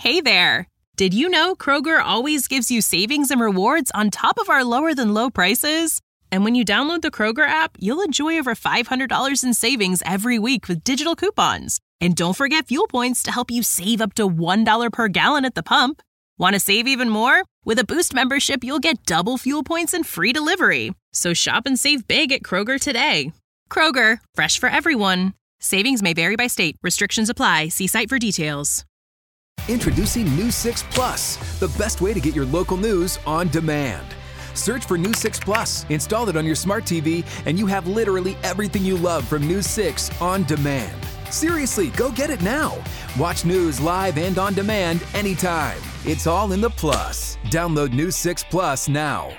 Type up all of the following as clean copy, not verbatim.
Hey there! Did you know Kroger always gives you savings and rewards on top of our lower-than-low prices? And when you download the Kroger app, you'll enjoy over $500 in savings every week with digital coupons. And don't forget fuel points to help you save up to $1 per gallon at the pump. Want to save even more? With a Boost membership, you'll get double fuel points and free delivery. So shop and save big at Kroger today. Kroger, fresh for everyone. Savings may vary by state. Restrictions apply. See site for details. Introducing News 6 Plus, the best way to get your local news on demand. Search for News 6 Plus, install it on your smart TV, and you have literally everything you love from News 6 on demand. Seriously, go get it now. Watch news live and on demand anytime. It's all in the Plus. Download News 6 Plus now.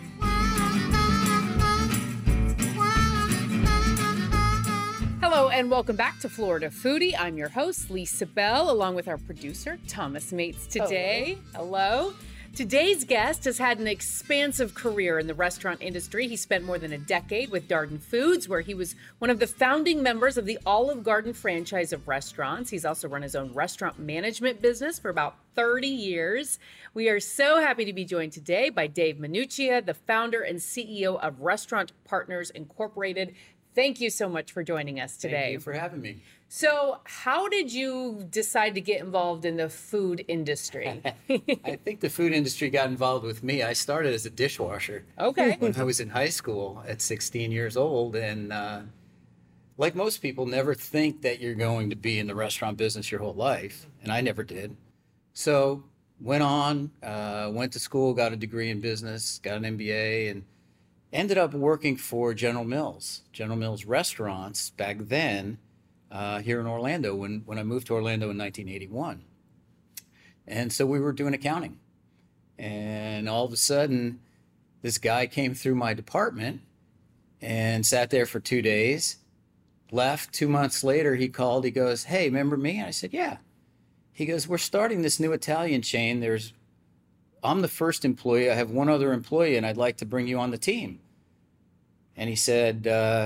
Hello and welcome back to Florida Foodie. I'm your host, Lisa Bell, along with our producer, Thomas Mates today. Hello. Today's guest has had an expansive career in the restaurant industry. He spent more than a decade with Darden Foods, where he was one of the founding members of the Olive Garden franchise of restaurants. He's also run his own restaurant management business for about 30 years. We are so happy to be joined today by Dave Minuccia, the founder and CEO of Restaurant Partners Incorporated. Thank you so much for joining us today. Thank you for having me. So how did you decide to get involved in the food industry? I think the food industry got involved with me. I started as a dishwasher. Okay. When I was in high school at 16 years old. And like most people, never think that you're going to be in the restaurant business your whole life. And I never did. So went on, went to school, got a degree in business, got an MBA, and ended up working for General Mills restaurants back then here in Orlando when I moved to Orlando in 1981. And so we were doing accounting. And all of a sudden, this guy came through my department and sat there for 2 days, left. 2 months later, he called. He goes, "Hey, remember me?" And I said, "Yeah." He goes, "We're starting this new Italian chain. I'm the first employee. I have one other employee, and I'd like to bring you on the team." And he said,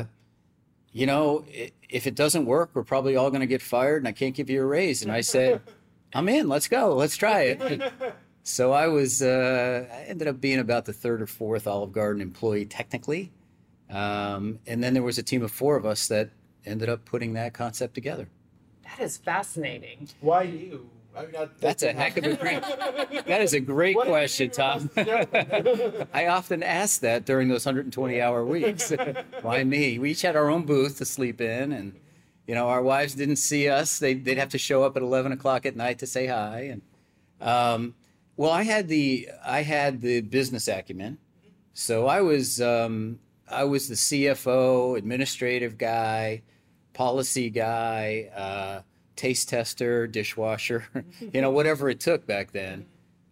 if it doesn't work, we're probably all going to get fired, and I can't give you a raise. And I said, "I'm in. Let's go. Let's try it." So I ended up being about the third or fourth Olive Garden employee technically. And then there was a team of 4 of us that ended up putting that concept together. That is fascinating. Why you? That is a great question, Tom. I often ask that during those 120-hour weeks. Why me? We each had our own booth to sleep in, and our wives didn't see us. They'd have to show up at 11 o'clock at night to say hi. And I had the business acumen, so I was the CFO, administrative guy, policy guy. Taste tester, dishwasher, whatever it took back then.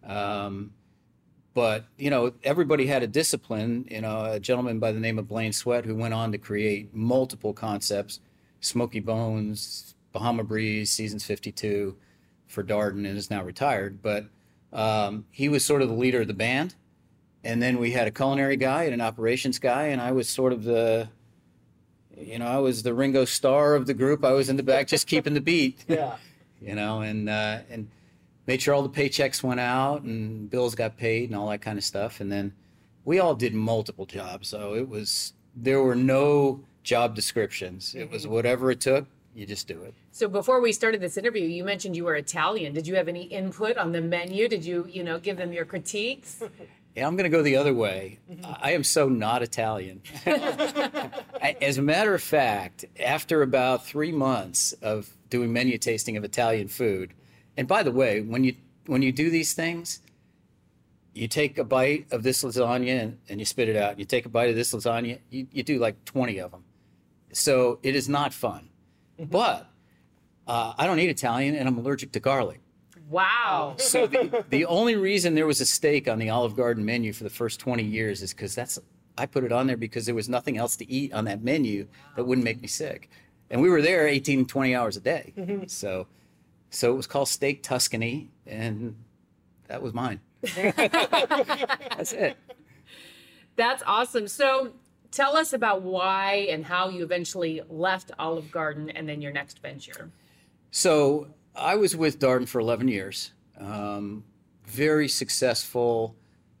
But everybody had a discipline. A gentleman by the name of Blaine Sweat, who went on to create multiple concepts, Smoky Bones, Bahama Breeze, Seasons 52 for Darden, and is now retired. But he was sort of the leader of the band. And then we had a culinary guy and an operations guy, and I was sort of I was the Ringo Starr of the group. I was in the back just keeping the beat. Yeah. And made sure all the paychecks went out and bills got paid and all that kind of stuff. And then we all did multiple jobs. So there were no job descriptions. It was whatever it took, you just do it. So before we started this interview, you mentioned you were Italian. Did you have any input on the menu? Did you, give them your critiques? Yeah, I'm going to go the other way. I am so not Italian. As a matter of fact, after about 3 months of doing menu tasting of Italian food, and by the way, when you do these things, you take a bite of this lasagna and you spit it out. You take a bite of this lasagna, you do like 20 of them. So it is not fun. But I don't eat Italian, and I'm allergic to garlic. Wow. So the only reason there was a steak on the Olive Garden menu for the first 20 years is because I put it on there because there was nothing else to eat on that menu that wouldn't make me sick. And we were there 18, 20 hours a day. So it was called Steak Tuscany, and that was mine. That's it. That's awesome. So tell us about why and how you eventually left Olive Garden and then your next venture. So I was with Darden for 11 years. very successful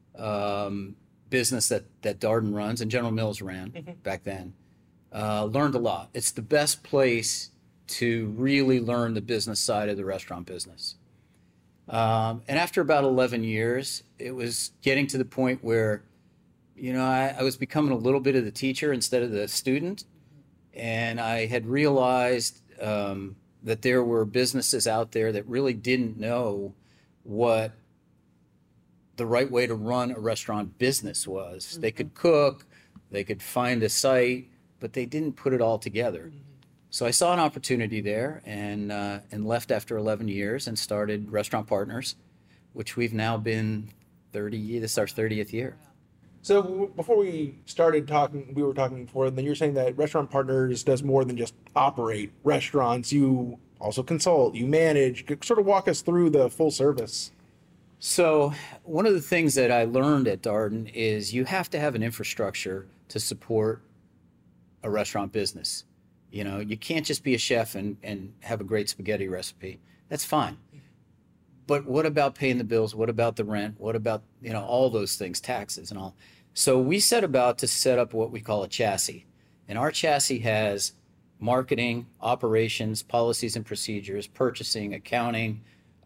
business that Darden runs and General Mills ran back then. Learned a lot. It's the best place to really learn the business side of the restaurant business. And after about 11 years, it was getting to the point where, I was becoming a little bit of the teacher instead of the student. And I had realized that there were businesses out there that really didn't know what the right way to run a restaurant business was. They could cook, they could find a site, but they didn't put it all together. So I saw an opportunity there and left after 11 years and started Restaurant Partners, which we've now been 30, this is our 30th year. So before we started talking, we were talking before, and then you're saying that Restaurant Partners does more than just operate restaurants. You also consult, you manage. Sort of walk us through the full service. So one of the things that I learned at Darden is you have to have an infrastructure to support a restaurant business. You can't just be a chef and have a great spaghetti recipe. That's fine. But what about paying the bills? What about the rent? What about, all those things, taxes and all? So we set about to set up what we call a chassis. And our chassis has marketing, operations, policies and procedures, purchasing, accounting,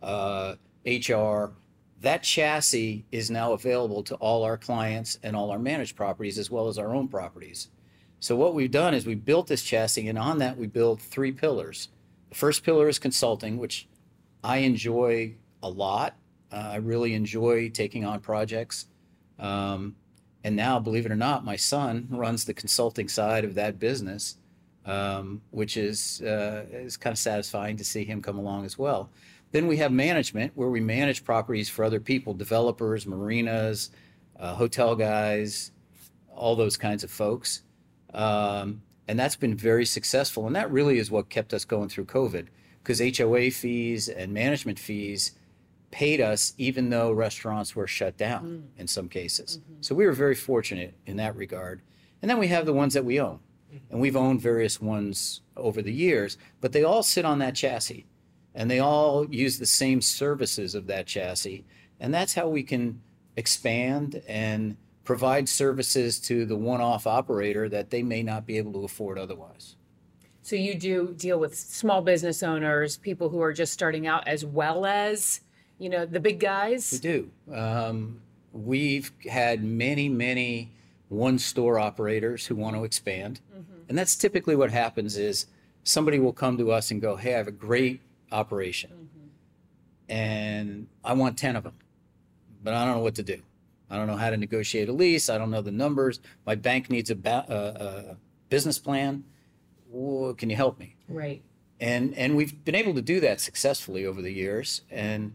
HR. That chassis is now available to all our clients and all our managed properties as well as our own properties. So what we've done is we built this chassis, and on that we built 3 pillars. The first pillar is consulting, which I enjoy a lot. I really enjoy taking on projects. And now, believe it or not, my son runs the consulting side of that business, which is kind of satisfying to see him come along as well. Then we have management, where we manage properties for other people, developers, marinas, hotel guys, all those kinds of folks. And that's been very successful. And that really is what kept us going through COVID, because HOA fees and management fees paid us even though restaurants were shut down in some cases. So we were very fortunate in that regard. And then we have the ones that we own. And we've owned various ones over the years, but they all sit on that chassis. And they all use the same services of that chassis. And that's how we can expand and provide services to the one-off operator that they may not be able to afford otherwise. So you do deal with small business owners, people who are just starting out, as well as, the big guys? We do. We've had many one-store operators who want to expand. And that's typically what happens is somebody will come to us and go, hey, I have a great operation. And I want 10 of them, but I don't know what to do. I don't know how to negotiate a lease. I don't know the numbers. My bank needs a business plan. Whoa, can you help me? Right. And we've been able to do that successfully over the years. And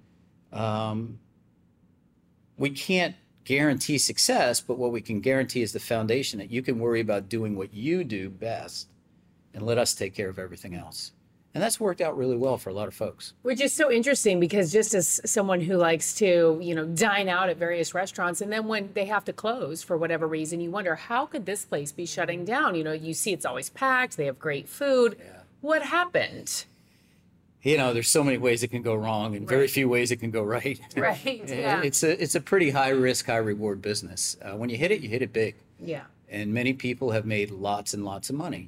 we can't guarantee success, but what we can guarantee is the foundation that you can worry about doing what you do best and let us take care of everything else. And that's worked out really well for a lot of folks. Which is so interesting, because just as someone who likes to, dine out at various restaurants, and then when they have to close for whatever reason, you wonder, how could this place be shutting down? You see it's always packed, they have great food. Yeah. What happened? There's so many ways it can go wrong and very few ways it can go right. Right, yeah. It's a pretty high risk, high reward business. When you hit it big. Yeah. And many people have made lots and lots of money.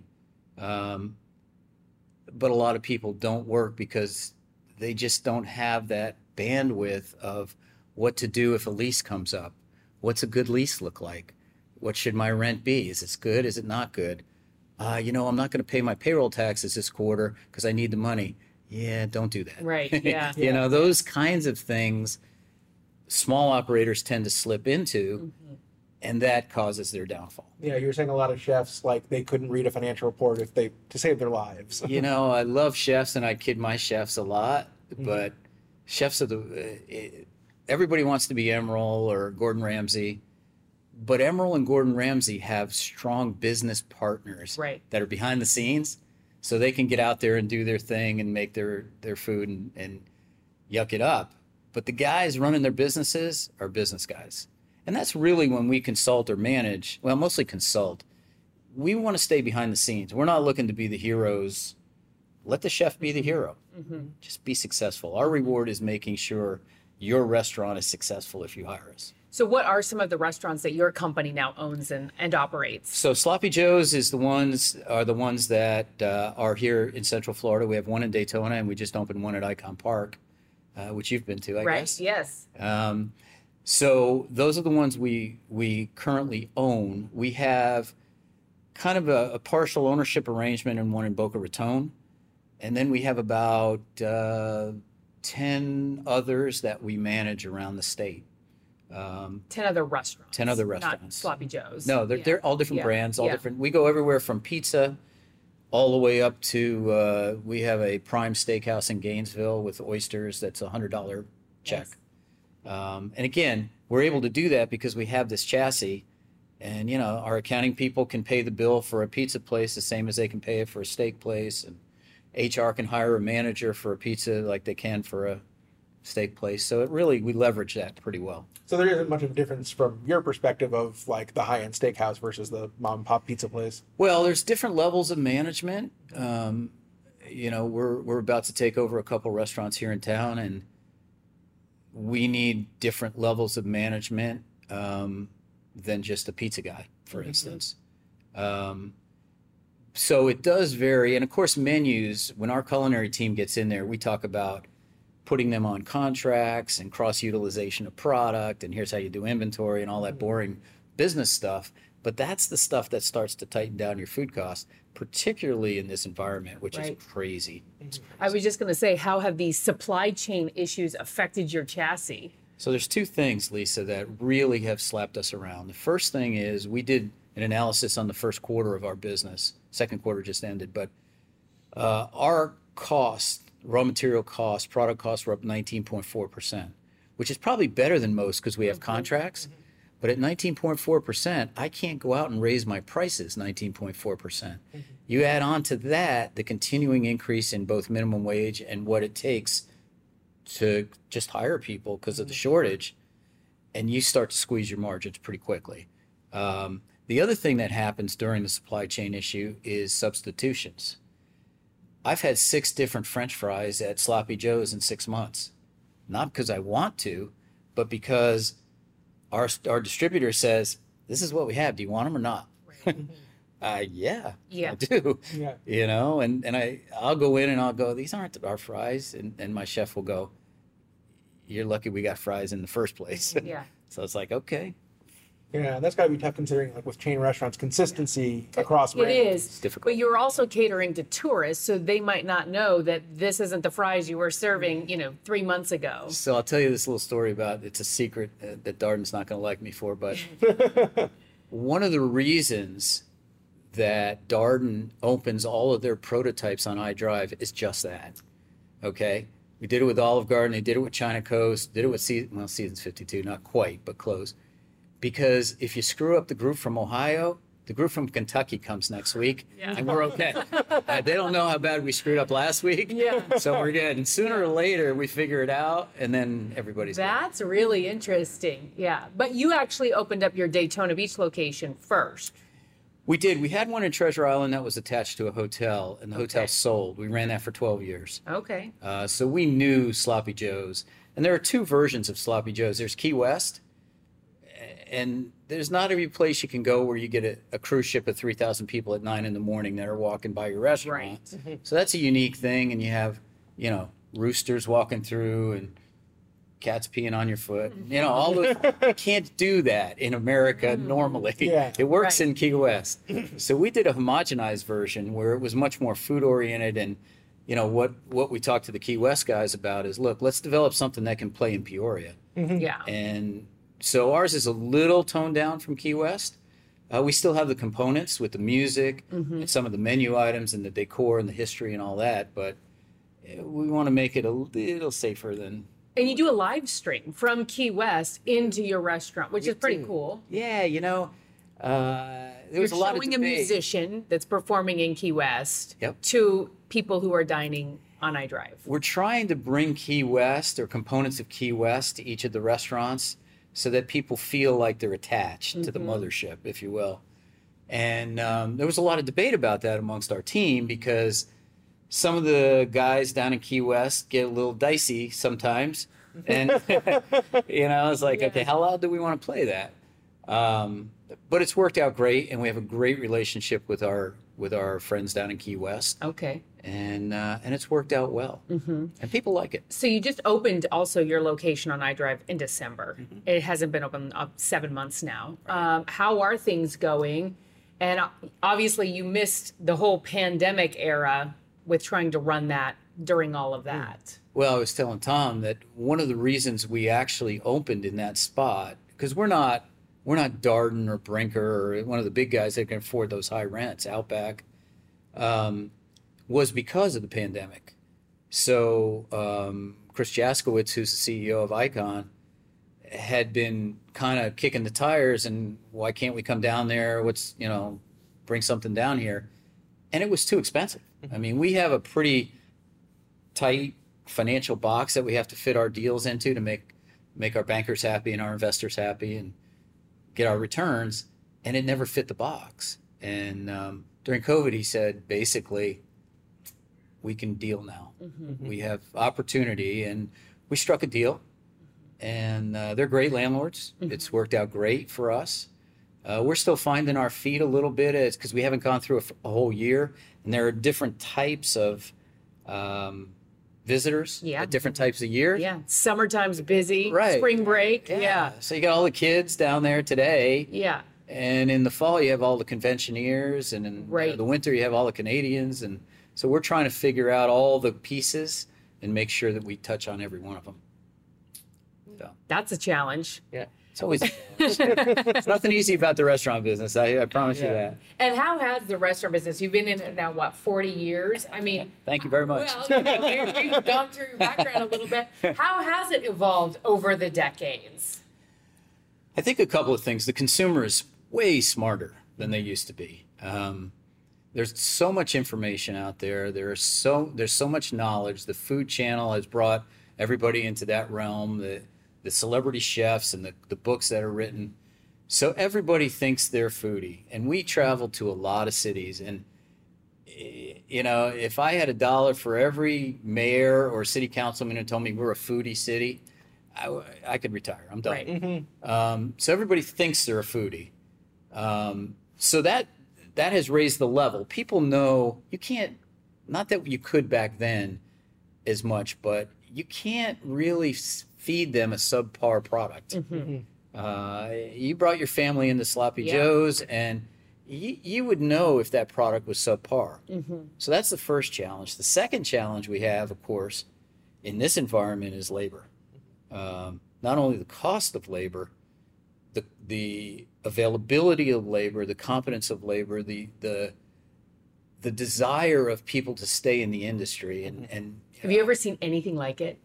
But a lot of people don't work because they just don't have that bandwidth of what to do if a lease comes up. What's a good lease look like? What should my rent be? Is it good? Is it not good? I'm not going to pay my payroll taxes this quarter because I need the money. Yeah, don't do that. Right, yeah. Those kinds of things small operators tend to slip into. And that causes their downfall. Yeah, you were saying a lot of chefs, they couldn't read a financial report to save their lives. I love chefs, and I kid my chefs a lot, but chefs are everybody wants to be Emeril or Gordon Ramsay, but Emeril and Gordon Ramsay have strong business partners that are behind the scenes, so they can get out there and do their thing and make their food and yuck it up. But the guys running their businesses are business guys. And that's really when we consult or manage, well, mostly consult. We want to stay behind the scenes. We're not looking to be the heroes. Let the chef be the hero. Just be successful. Our reward is making sure your restaurant is successful if you hire us. So what are some of the restaurants that your company now owns and operates? So Sloppy Joe's are the ones that are here in Central Florida. We have one in Daytona, and we just opened one at Icon Park, which you've been to, I guess. Yes. So those are the ones we currently own. We have kind of a partial ownership arrangement in one in Boca Raton, and then we have about 10 others that we manage around the state. 10 other restaurants. 10 other Not restaurants. Sloppy Joe's. No, they're all different brands, all Yeah. different. We go everywhere from pizza all the way up to, we have a prime steakhouse in Gainesville with oysters that's a $100 check. And again, we're able to do that because we have this chassis, and our accounting people can pay the bill for a pizza place the same as they can pay it for a steak place, and HR can hire a manager for a pizza like they can for a steak place. So we leverage that pretty well. So there isn't much of a difference from your perspective of like the high-end steakhouse versus the mom and pop pizza place. Well, there's different levels of management. We're about to take over a couple restaurants here in town, and we need different levels of management than just a pizza guy, for instance. So it does vary. And of course, menus, when our culinary team gets in there, we talk about putting them on contracts and cross-utilization of product, and here's how you do inventory and all that boring business stuff. But that's the stuff that starts to tighten down your food costs, particularly in this environment, which is crazy. It's crazy. I was just going to say, how have these supply chain issues affected your chassis? So there's two things, Lisa, that really have slapped us around. The first thing is we did an analysis on the first quarter of our business. Second quarter just ended, but our costs, raw material costs, product costs were up 19.4%, which is probably better than most because we have contracts. But at 19.4%, I can't go out and raise my prices 19.4%. You add on to that the continuing increase in both minimum wage and what it takes to just hire people because of the shortage, and you start to squeeze your margins pretty quickly. The other thing that happens during the supply chain issue is substitutions. I've had 6 different French fries at Sloppy Joe's in 6 months. Not because I want to, but because our distributor says, this is what we have. Do you want them or not? Yeah, I do. Yeah. And I'll go in and I'll go, these aren't our fries. And my chef will go, you're lucky we got fries in the first place. Yeah. So it's like, okay. Yeah, that's got to be tough considering, like with chain restaurants, consistency across It brands. is. It's difficult. But you're also catering to tourists, so they might not know that this isn't the fries you were serving, 3 months ago. So I'll tell you this little story about, it's a secret that Darden's not going to like me for, but one of the reasons that Darden opens all of their prototypes on iDrive is just that. Okay? We did it with Olive Garden, they did it with China Coast, did it with Seasons 52, not quite, but close. Because if you screw up the group from Ohio, the group from Kentucky comes next week, and we're okay. They don't know how bad we screwed up last week, so we're good. And sooner or later, we figure it out, and then everybody's good. That's really interesting. Yeah. But you actually opened up your Daytona Beach location first. We did. We had one in Treasure Island that was attached to a hotel, and the hotel sold. We ran that for 12 years. Okay. So we knew Sloppy Joe's. And there are 2 versions of Sloppy Joe's. There's Key West, and there's not every place you can go where you get a cruise ship of 3,000 people at 9 in the morning that are walking by your restaurant. Right. So that's a unique thing, and you have, roosters walking through and cats peeing on your foot. All those. You can't do that in America normally. Yeah. It works in Key West. So we did a homogenized version where it was much more food oriented, and what we talked to the Key West guys about is, look, let's develop something that can play in Peoria. Yeah. And so ours is a little toned down from Key West. We still have the components with the music and some of the menu items and the decor and the history and all that, but we want to make it a little safer than. And you do a live stream from Key West into your restaurant, which is pretty cool. Yeah, there was a lot of You're showing a debate. musician that's performing in Key West to people who are dining on iDrive. We're trying to bring Key West or components of Key West to each of the restaurants so that people feel like they're attached to the mothership, if you will. And there was a lot of debate about that amongst our team because some of the guys down in Key West get a little dicey sometimes And, I was like, okay, how loud do we want to play that? But it's worked out great, and we have a great relationship with our friends down in Key West. Okay. And it's worked out well. And people like it. So you just opened also your location on iDrive in December. It hasn't been open 7 months now. How are things going? And obviously you missed the whole pandemic era with trying to run that during all of that. Well, I was telling Tom that one of the reasons we actually opened in that spot, because we're not Darden or Brinker or one of the big guys that can afford those high rents, Outback, was because of the pandemic. So Chris Jaskowitz, who's the CEO of Icon, had been kind of kicking the tires and why can't we come down there? Bring something down here. And it was too expensive. I mean, we have a pretty tight financial box that we have to fit our deals into to make our bankers happy and our investors happy and get our returns. And it never fit the box. And during COVID, he said, basically, we can deal now. We have opportunity, and we struck a deal. And they're great landlords. It's worked out great for us. We're still finding our feet a little bit because we haven't gone through a whole year. And there are different types of visitors at different types of year. Yeah, summertime's busy, right. Spring break, yeah. So you got all the kids down there today. Yeah. And in the fall, you have all the conventioneers. And in the winter, you have all the Canadians. And so we're trying to figure out all the pieces and make sure that we touch on every one of them. So. That's a challenge. Yeah. It's always a challenge. It's nothing easy about the restaurant business. I promise you that. And how has the restaurant business, you've been in it now, 40 years? I mean, thank you very much. Well, you've gone through your background a little bit. How has it evolved over the decades? I think a couple of things. The consumer is way smarter than they used to be. There's so much information out there. There's so much knowledge. The Food Channel has brought everybody into that realm. The celebrity chefs and the books that are written. So everybody thinks they're foodie. And we travel to a lot of cities. And, if I had $1 for every mayor or city councilman who told me we're a foodie city, I could retire. I'm done. Right. So everybody thinks they're a foodie. So that has raised the level. People know you can't, not that you could back then as much, but you can't really feed them a subpar product. You brought your family into Sloppy Joe's, and you would know if that product was subpar. So that's the first challenge. The second challenge we have, of course, in this environment is labor. Not only the cost of labor, the availability of labor, the competence of labor, the desire of people to stay in the industry. And have you ever seen anything like it?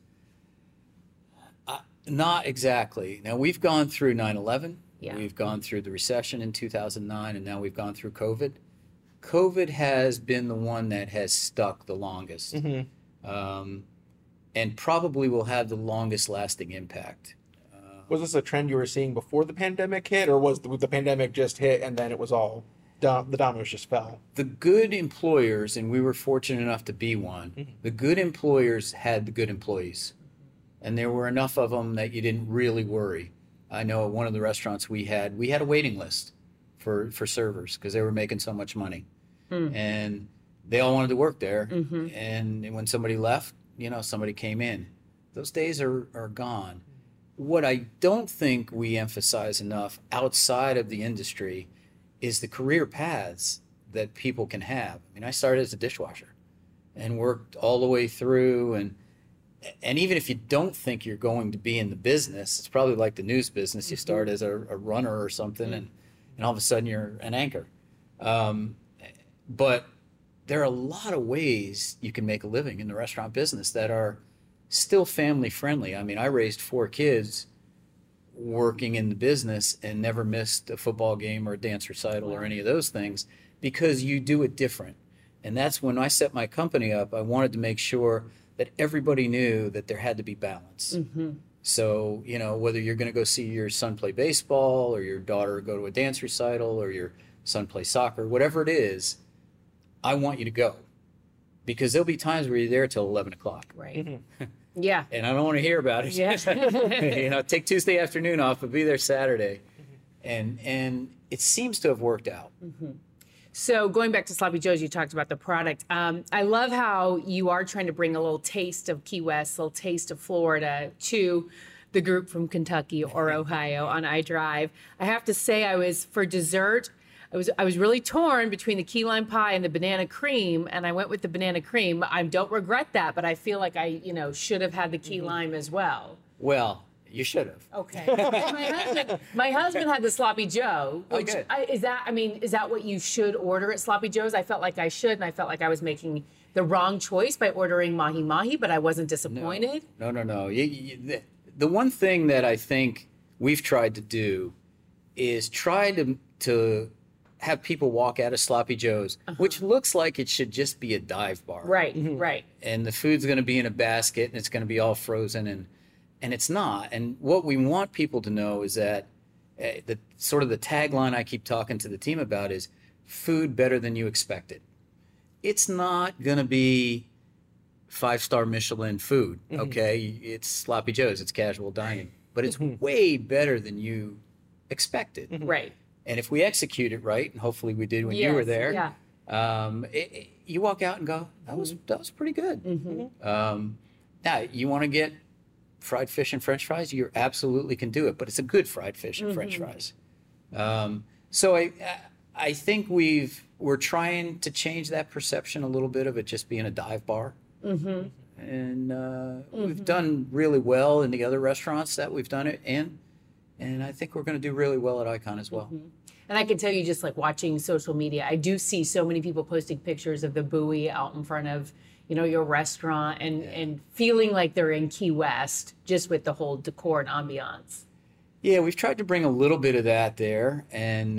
Not exactly. Now, we've gone through 9/11. Yeah. We've gone through the recession in 2009, and now we've gone through COVID. COVID has been the one that has stuck the longest, and probably will have the longest lasting impact. Was this a trend you were seeing before the pandemic hit, or was the pandemic just hit and then it was all, the dominoes just fell? The good employers, and we were fortunate enough to be one, the good employers had the good employees. And there were enough of them that you didn't really worry. I know at one of the restaurants we had a waiting list for servers because they were making so much money. And they all wanted to work there. And when somebody left, somebody came in. Those days are gone. What I don't think we emphasize enough outside of the industry is the career paths that people can have. I mean, I started as a dishwasher and worked all the way through, and even if you don't think you're going to be in the business, it's probably like the news business. You start as a runner or something, and all of a sudden you're an anchor. But there are a lot of ways you can make a living in the restaurant business that are still family friendly. I mean, I raised 4 kids working in the business and never missed a football game or a dance recital or any of those things because you do it different. And that's when I set my company up. I wanted to make sure that everybody knew that there had to be balance. So, whether you're going to go see your son play baseball or your daughter go to a dance recital or your son play soccer, whatever it is, I want you to go. Because there'll be times where you're there till 11 o'clock. Right. Yeah. And I don't want to hear about it. Yeah. Take Tuesday afternoon off, but be there Saturday. And it seems to have worked out. So going back to Sloppy Joe's, you talked about the product. I love how you are trying to bring a little taste of Key West, a little taste of Florida to the group from Kentucky or Ohio on iDrive. I have to say, for dessert, I was really torn between the key lime pie and the banana cream, and I went with the banana cream. I don't regret that, but I feel like I should have had the key lime as well. Well, you should have. Okay. my husband had the Sloppy Joe. Which good. Is that what you should order at Sloppy Joe's? I felt like I should, and I felt like I was making the wrong choice by ordering mahi mahi, but I wasn't disappointed. No. The one thing that I think we've tried to do is try to have people walk out of Sloppy Joe's, which looks like it should just be a dive bar. Right, right. And the food's going to be in a basket, and it's going to be all frozen, and it's not. And what we want people to know is that the tagline I keep talking to the team about is food better than you expected. It's not going to be 5-star Michelin food, okay? It's Sloppy Joe's, it's casual dining, but it's way better than you expected. Right. And if we execute it right, and hopefully we did when you were there, yeah. You walk out and go, that was pretty good. Now, you want to get fried fish and French fries, you absolutely can do it, but it's a good fried fish and French fries. So I think we're trying to change that perception a little bit of it just being a dive bar. And we've done really well in the other restaurants that we've done it in. And I think we're going to do really well at Icon as well. And I can tell you, just like watching social media, I do see so many people posting pictures of the buoy out in front of, your restaurant and feeling like they're in Key West, just with the whole decor and ambiance. Yeah, we've tried to bring a little bit of that there. And,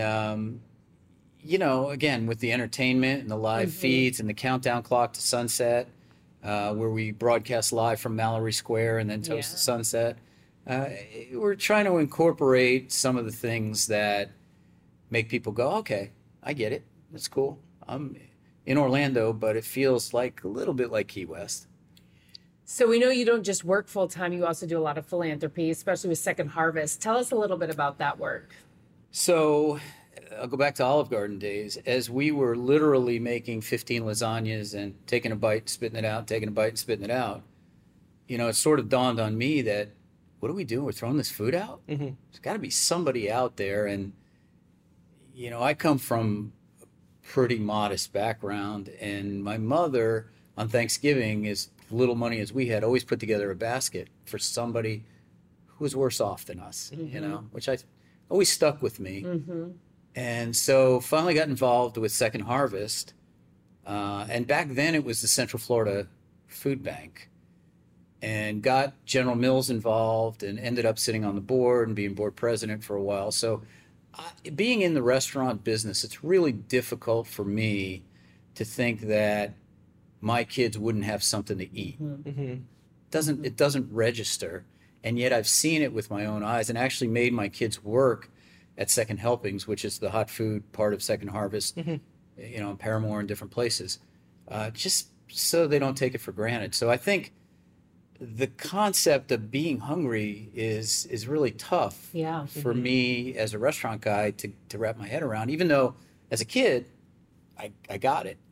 again, with the entertainment and the live feeds and the countdown clock to sunset, where we broadcast live from Mallory Square and then toast to sunset. We're trying to incorporate some of the things that make people go, okay, I get it. That's cool. I'm in Orlando, but it feels like a little bit like Key West. So we know you don't just work full time, you also do a lot of philanthropy, especially with Second Harvest. Tell us a little bit about that work. So I'll go back to Olive Garden days. As we were literally making 15 lasagnas and taking a bite, spitting it out, taking a bite, and spitting it out, it sort of dawned on me that, what are we doing? We're throwing this food out? There's got to be somebody out there. And, I come from a pretty modest background. And my mother, on Thanksgiving, as little money as we had, always put together a basket for somebody who was worse off than us, which I always stuck with me. And so finally got involved with Second Harvest. And back then it was the Central Florida Food Bank. And got General Mills involved and ended up sitting on the board and being board president for a while. So being in the restaurant business, it's really difficult for me to think that my kids wouldn't have something to eat. It doesn't register. And yet I've seen it with my own eyes and actually made my kids work at Second Helpings, which is the hot food part of Second Harvest, in Paramore and different places, just so they don't take it for granted. So I think the concept of being hungry is really tough for me as a restaurant guy to wrap my head around, even though as a kid, I got it.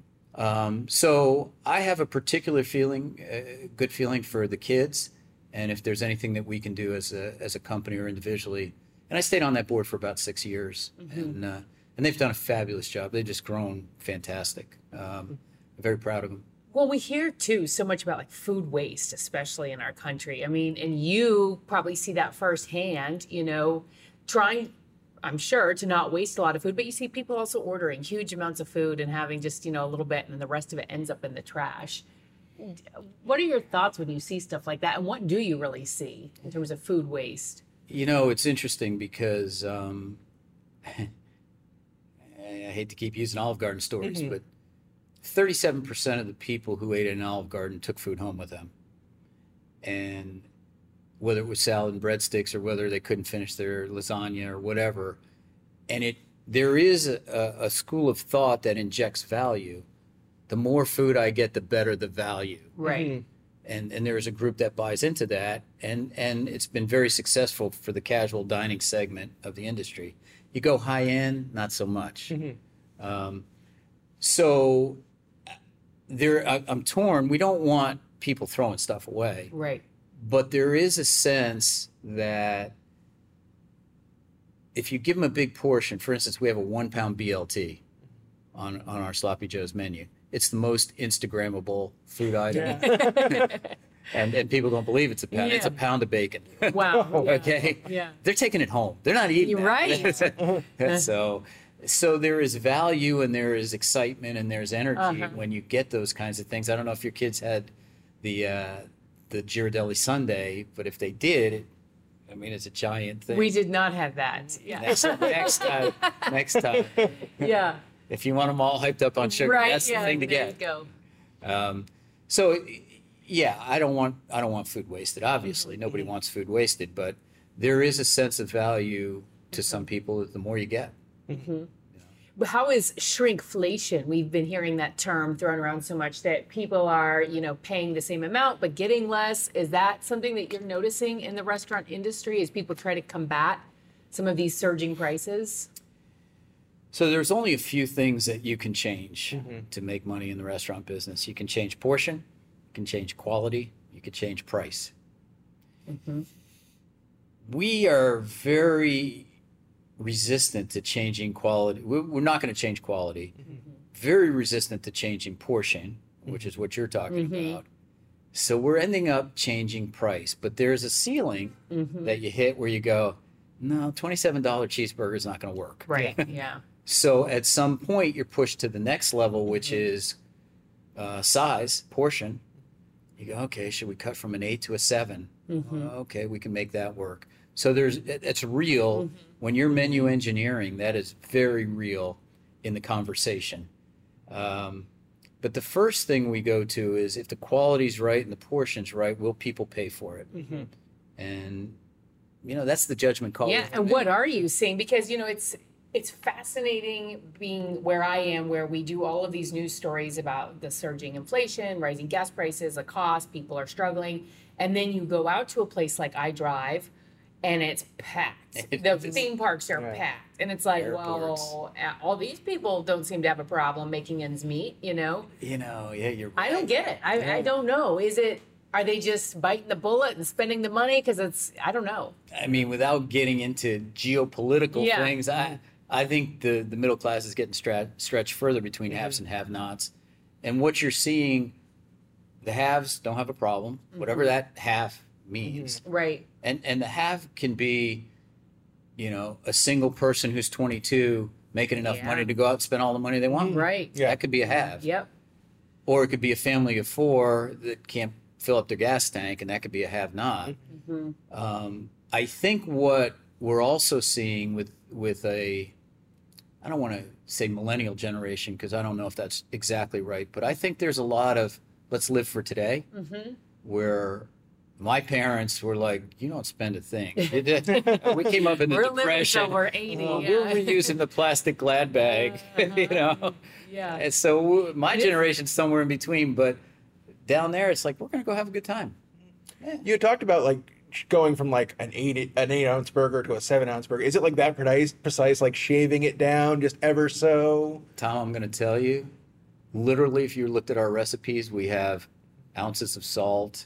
So I have a particular good feeling for the kids. And if there's anything that we can do as a company or individually, and I stayed on that board for about 6 years, and they've done a fabulous job. They've just grown fantastic. I'm very proud of them. Well, we hear too so much about like food waste, especially in our country. I mean, and you probably see that firsthand, trying, I'm sure, to not waste a lot of food, but you see people also ordering huge amounts of food and having just, a little bit, and then the rest of it ends up in the trash. What are your thoughts when you see stuff like that? And what do you really see in terms of food waste? It's interesting because I hate to keep using Olive Garden stories, but 37% of the people who ate at an Olive Garden took food home with them. And whether it was salad and breadsticks or whether they couldn't finish their lasagna or whatever. And there is a school of thought that injects value. The more food I get, the better the value. Right. And there is a group that buys into that, and it's been very successful for the casual dining segment of the industry. You go high end, not so much. So I'm torn. We don't want people throwing stuff away, Right. but there is a sense that if you give them a big portion, for instance, we have a 1 pound BLT on our Sloppy Joe's menu. It's the most Instagrammable food item. And people don't believe it's a pound. Yeah. It's a pound of bacon. Wow. Okay. Yeah. They're taking it home. They're not eating You're that. right. So there is value and there is excitement and there's energy when you get those kinds of things. I don't know if your kids had the Ghirardelli sundae, but if they did, I mean, it's a giant thing. We did not have that. Yeah. Next time. Yeah. If you want them all hyped up on sugar, Right. that's the thing to there get. You go. So, yeah, I don't want food wasted. Obviously, nobody wants food wasted, but there is a sense of value to some people the more you get. But how is shrinkflation? We've been hearing that term thrown around so much that people are, paying the same amount but getting less. Is that something that you're noticing in the restaurant industry as people try to combat some of these surging prices? So there's only a few things that you can change to make money in the restaurant business. You can change portion, you can change quality, you can change price. We are very resistant to changing quality. We're not going to change quality. Very resistant to changing portion, which is what you're talking about. So we're ending up changing price, but there's a ceiling that you hit where you go, no, $27 cheeseburger is not going to work. Right. Yeah. So at some point you're pushed to the next level, which is size, portion. You go, okay, should we cut from an 8 to a 7? Okay, we can make that work. So it's real. When you're menu engineering, that is very real in the conversation. But the first thing we go to is if the quality's right and the portion's right, will people pay for it? And, that's the judgment call. Yeah. And what are you seeing? Because, it's fascinating being where I am, where we do all of these news stories about the surging inflation, rising gas prices, the cost, people are struggling. And then you go out to a place like iDrive and it's packed. The theme parks are packed. And it's like, Airports. well, all these people don't seem to have a problem making ends meet, Yeah, you're right. I don't get it. I don't know. Are they just biting the bullet and spending the money? Because I don't know. I mean, without getting into geopolitical Yeah. things, I think the middle class is getting stretched further between haves and have-nots. And what you're seeing, the haves don't have a problem, whatever that have means. Right. And the have can be, a single person who's 22 making enough money to go out and spend all the money they want. Right. That could be a have. Yep. Or it could be a family of 4 that can't fill up their gas tank, and that could be a have-not. I think what we're also seeing with I don't want to say millennial generation because I don't know if that's exactly right, but I think there's a lot of let's live for today, where my parents were like, you don't spend a thing. We came up in the We're living Depression. till we're 80. We're reusing the plastic Glad bag, Yeah. And so my generation's somewhere in between, but down there, it's like, we're going to go have a good time. You had talked about going from an 8-ounce burger to a 7-ounce burger. Is it that precise, like shaving it down just ever so? Tom, I'm going to tell you, literally, if you looked at our recipes, we have ounces of salt,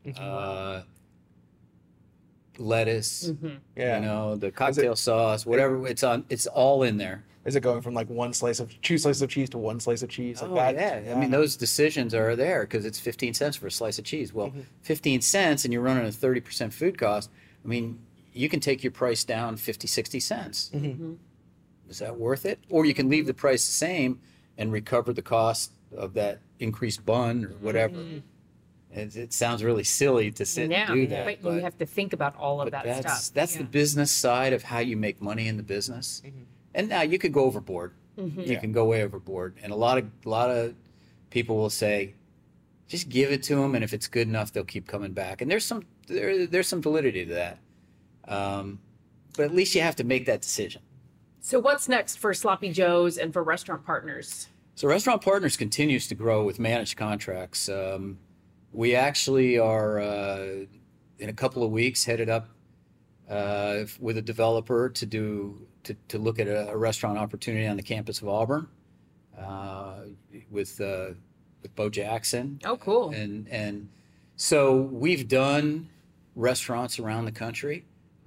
lettuce, the cocktail sauce, whatever it's all in there. Is it going from 2 slices of cheese to 1 slice of cheese? Like that? Yeah. I mean, those decisions are there because it's 15 cents for a slice of cheese. Well, 15 cents and you're running a 30% food cost. I mean, you can take your price down 50, 60 cents. Is that worth it? Or you can leave the price the same and recover the cost of that increased bun or whatever. It sounds really silly to sit and do that. But you have to think about all of that stuff. That's the business side of how you make money in the business. And now you could go overboard. You can go way overboard. And a lot of people will say, just give it to them, and if it's good enough, they'll keep coming back. And there's some validity to that. But at least you have to make that decision. So what's next for Sloppy Joe's and for Restaurant Partners? So Restaurant Partners continues to grow with managed contracts. We actually are in a couple of weeks headed up with a developer to look at a restaurant opportunity on the campus of Auburn with Bo Jackson. Oh, cool. And so we've done restaurants around the country.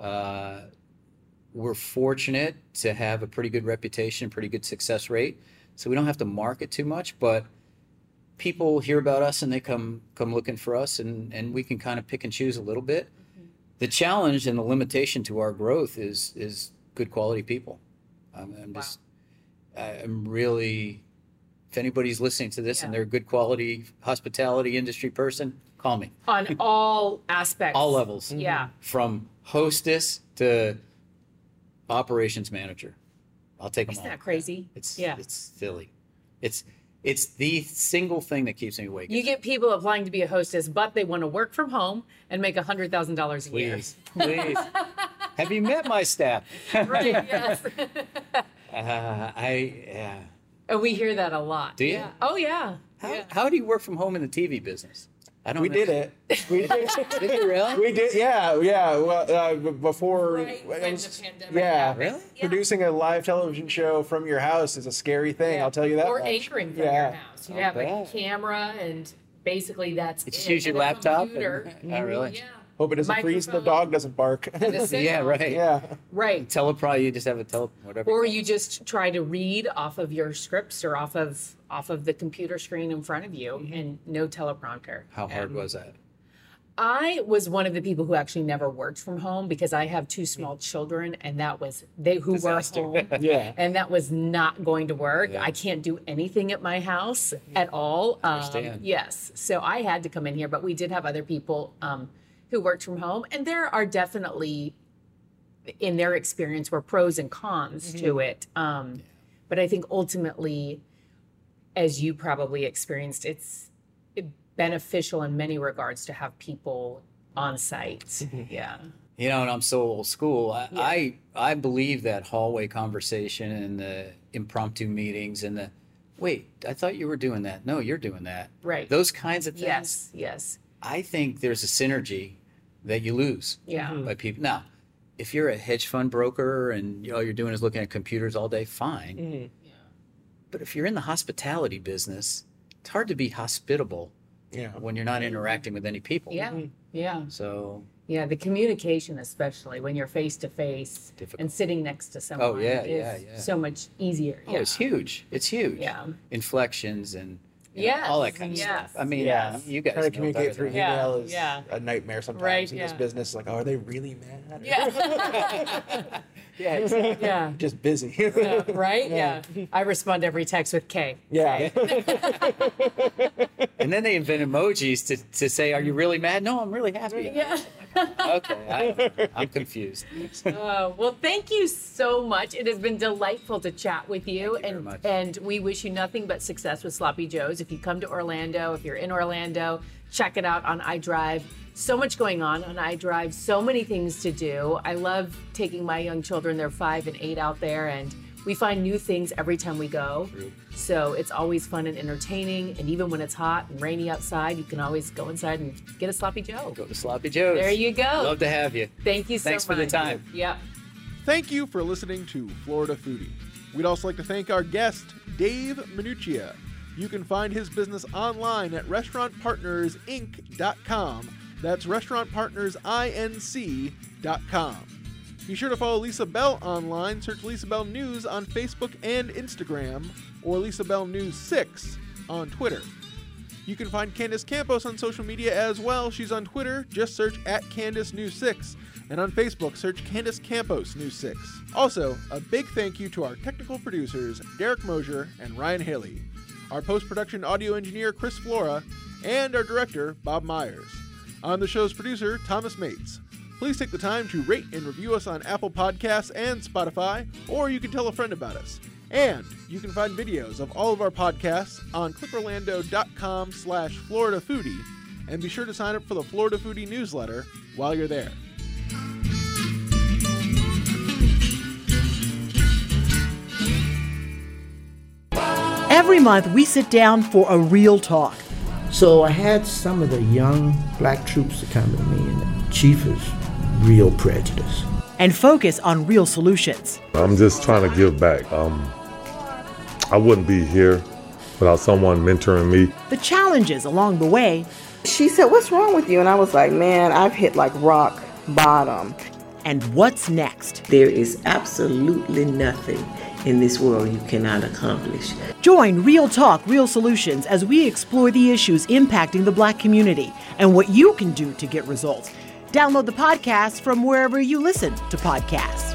We're fortunate to have a pretty good reputation, pretty good success rate. So we don't have to market too much, but people hear about us and they come looking for us, and we can kind of pick and choose a little bit. Mm-hmm. The challenge and the limitation to our growth is good quality people. I'm really, if anybody's listening to this and they're a good quality hospitality industry person, call me. On all aspects. All levels. Yeah. From hostess to operations manager. I'll take them all. Isn't that crazy? It's silly. It's the single thing that keeps me awake. You get people applying to be a hostess, but they want to work from home and make $100,000 a year. Please. Have you met my staff? Right, yes. And we hear that a lot. Do you? Yeah. Oh, yeah. How do you work from home in the TV business? I don't know. We did it. We did. Did you really? We did. Yeah. Well, before. Right when the pandemic Yeah. happened. Really? Yeah. Producing a live television show from your house is a scary thing. Yeah. I'll tell you that. Or much. anchoring from your house. You have a camera, and basically that's Just it. use your And a laptop. computer. Oh, really? Yeah. Hope it doesn't freeze and the Microphone. dog doesn't bark. And a signal. Yeah, right. Yeah. Right. You just have a whatever. Or you just try to read off of your scripts or off of the computer screen in front of you, and no teleprompter. How hard was that? I was one of the people who actually never worked from home because I have two small children, and that was who were home. Yeah. And that was not going to work. Yeah. I can't do anything at my house at all. Understand. Yes. So I had to come in here, but we did have other people who worked from home. And there are definitely, in their experience, were pros and cons to it. But I think ultimately, as you probably experienced, it's beneficial in many regards to have people on site. Yeah. You know, and I'm so old school. I believe that hallway conversation and the impromptu meetings and the, wait, I thought you were doing that. No, you're doing that. Right. Those kinds of things. Yes. Yes. I think there's a synergy that you lose Yeah. by people. Now, if you're a hedge fund broker and all you're doing is looking at computers all day, fine. But if you're in the hospitality business, it's hard to be hospitable when you're not interacting with any people. Yeah. Yeah. So Yeah. The communication, especially when you're face to face Difficult. and sitting next to someone, is so much easier. oh, it's huge. It's huge. Yeah. Inflections and you know, Yes, all that kind of yes, stuff. I mean, yes. you guys Trying to know communicate better through than Yeah, email is yeah. a nightmare sometimes Right, in this yeah. business. Like, oh, are they really mad? Yeah. Yeah, exactly. Yeah. Just busy. Right? Yeah. I respond to every text with K. Yeah. And then they invent emojis to say, "Are you really mad?" No, I'm really happy. Yeah. Okay, I'm confused. Well, thank you so much. It has been delightful to chat with you. Thank you very much. And we wish you nothing but success with Sloppy Joe's. If you come to Orlando, if you're in Orlando, check it out on iDrive. So much going on iDrive, so many things to do. I love taking my young children, they're 5 and 8 out there, and we find new things every time we go. True. So it's always fun and entertaining. And even when it's hot and rainy outside, you can always go inside and get a Sloppy Joe. Go to Sloppy Joe's. There you go. Love to have you. Thank you so much. Thanks for the time. Yep. Thank you for listening to Florida Foodie. We'd also like to thank our guest, Dave Minuccia. You can find his business online at restaurantpartnersinc.com. That's restaurantpartnersinc.com. Be sure to follow Lisa Bell online. Search Lisa Bell News on Facebook and Instagram, or Lisa Bell News 6 on Twitter. You can find Candace Campos on social media as well. She's on Twitter. Just search @CandaceNews6. And on Facebook, search Candace Campos News 6. Also, a big thank you to our technical producers, Derek Mosier and Ryan Haley, our post-production audio engineer, Chris Flora, and our director, Bob Myers. I'm the show's producer, Thomas Mates. Please take the time to rate and review us on Apple Podcasts and Spotify, or you can tell a friend about us. And you can find videos of all of our podcasts on clicorlando.com/Florida Foodie, and be sure to sign up for the Florida Foodie newsletter while you're there. Every month, we sit down for a real talk. So I had some of the young black troops to come to me, and the chief is real prejudice. And focus on real solutions. I'm just trying to give back. I wouldn't be here without someone mentoring me. The challenges along the way. She said, "What's wrong with you?" And I was like, "Man, I've hit like rock bottom." And what's next? There is absolutely nothing in this world you cannot accomplish. Join Real Talk, Real Solutions as we explore the issues impacting the Black community and what you can do to get results. Download the podcast from wherever you listen to podcasts.